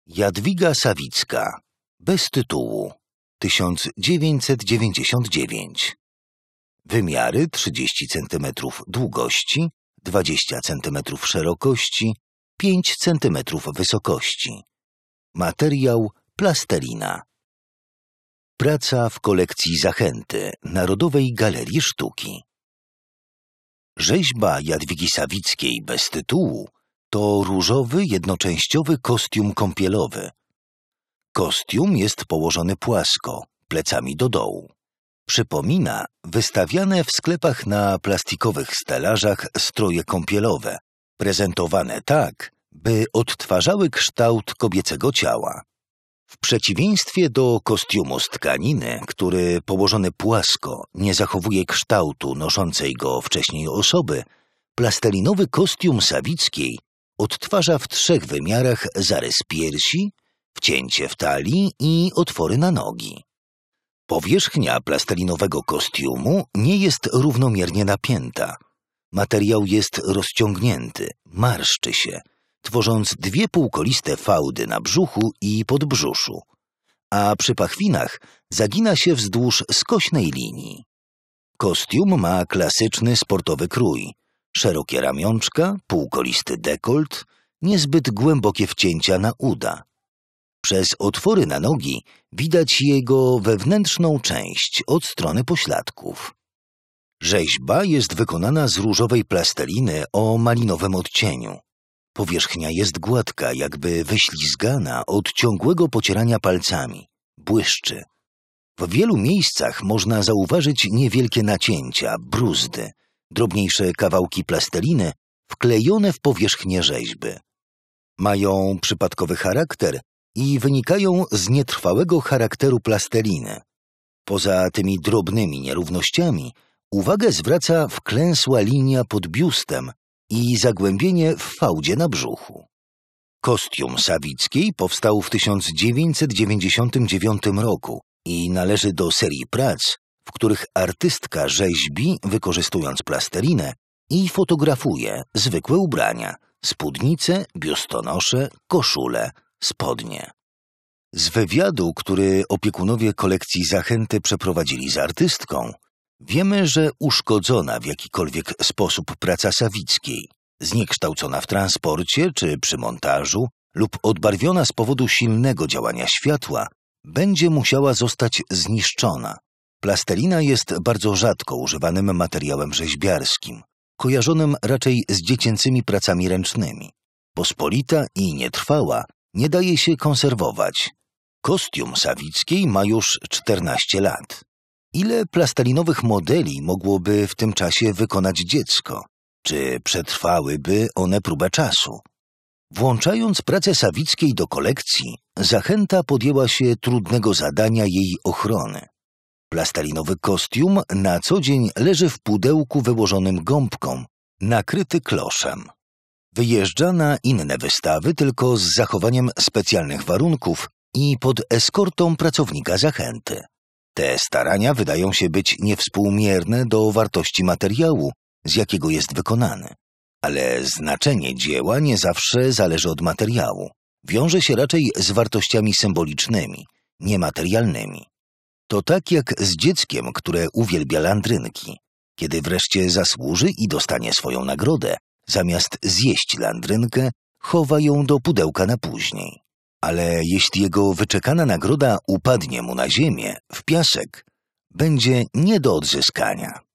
Jadwiga Sawicka, bez tytułu, 1999. Wymiary 30 cm długości, 20 cm szerokości, 5 cm wysokości. Materiał plastelina. Praca w kolekcji Zachęty Narodowej Galerii Sztuki. Rzeźba Jadwigi Sawickiej bez tytułu to różowy, jednoczęściowy kostium kąpielowy. Kostium jest położony płasko, plecami do dołu. Przypomina wystawiane w sklepach na plastikowych stelażach stroje kąpielowe, prezentowane tak, by odtwarzały kształt kobiecego ciała. W przeciwieństwie do kostiumu z tkaniny, który położony płasko nie zachowuje kształtu noszącej go wcześniej osoby, plastelinowy kostium Sawickiej odtwarza w 3 wymiarach zarys piersi, wcięcie w talii i otwory na nogi. Powierzchnia plastelinowego kostiumu nie jest równomiernie napięta. Materiał jest rozciągnięty, marszczy się, tworząc 2 półkoliste fałdy na brzuchu i podbrzuszu, a przy pachwinach zagina się wzdłuż skośnej linii. Kostium ma klasyczny sportowy krój, szerokie ramionczka, półkolisty dekolt, niezbyt głębokie wcięcia na uda. Przez otwory na nogi widać jego wewnętrzną część od strony pośladków. Rzeźba jest wykonana z różowej plasteliny o malinowym odcieniu. Powierzchnia jest gładka, jakby wyślizgana od ciągłego pocierania palcami. Błyszczy. W wielu miejscach można zauważyć niewielkie nacięcia, bruzdy, drobniejsze kawałki plasteliny wklejone w powierzchnię rzeźby. Mają przypadkowy charakter i wynikają z nietrwałego charakteru plasteliny. Poza tymi drobnymi nierównościami uwagę zwraca wklęsła linia pod biustem i zagłębienie w fałdzie na brzuchu. Kostium Sawickiej powstał w 1999 roku i należy do serii prac, w których artystka rzeźbi, wykorzystując plastelinę, i fotografuje zwykłe ubrania, spódnice, biustonosze, koszule, spodnie. Z wywiadu, który opiekunowie kolekcji Zachęty przeprowadzili z artystką, wiemy, że uszkodzona w jakikolwiek sposób praca Sawickiej, zniekształcona w transporcie czy przy montażu lub odbarwiona z powodu silnego działania światła, będzie musiała zostać zniszczona. Plastelina jest bardzo rzadko używanym materiałem rzeźbiarskim, kojarzonym raczej z dziecięcymi pracami ręcznymi. Pospolita i nietrwała, nie daje się konserwować. Kostium Sawickiej ma już 14 lat. Ile plastelinowych modeli mogłoby w tym czasie wykonać dziecko? Czy przetrwałyby one próbę czasu? Włączając pracę Sawickiej do kolekcji, Zachęta podjęła się trudnego zadania jej ochrony. Plastelinowy kostium na co dzień leży w pudełku wyłożonym gąbką, nakryty kloszem. Wyjeżdża na inne wystawy tylko z zachowaniem specjalnych warunków i pod eskortą pracownika Zachęty. Te starania wydają się być niewspółmierne do wartości materiału, z jakiego jest wykonany. Ale znaczenie dzieła nie zawsze zależy od materiału. Wiąże się raczej z wartościami symbolicznymi, niematerialnymi. To tak jak z dzieckiem, które uwielbia landrynki. Kiedy wreszcie zasłuży i dostanie swoją nagrodę, zamiast zjeść landrynkę, chowa ją do pudełka na później. Ale jeśli jego wyczekana nagroda upadnie mu na ziemię, w piasek, będzie nie do odzyskania.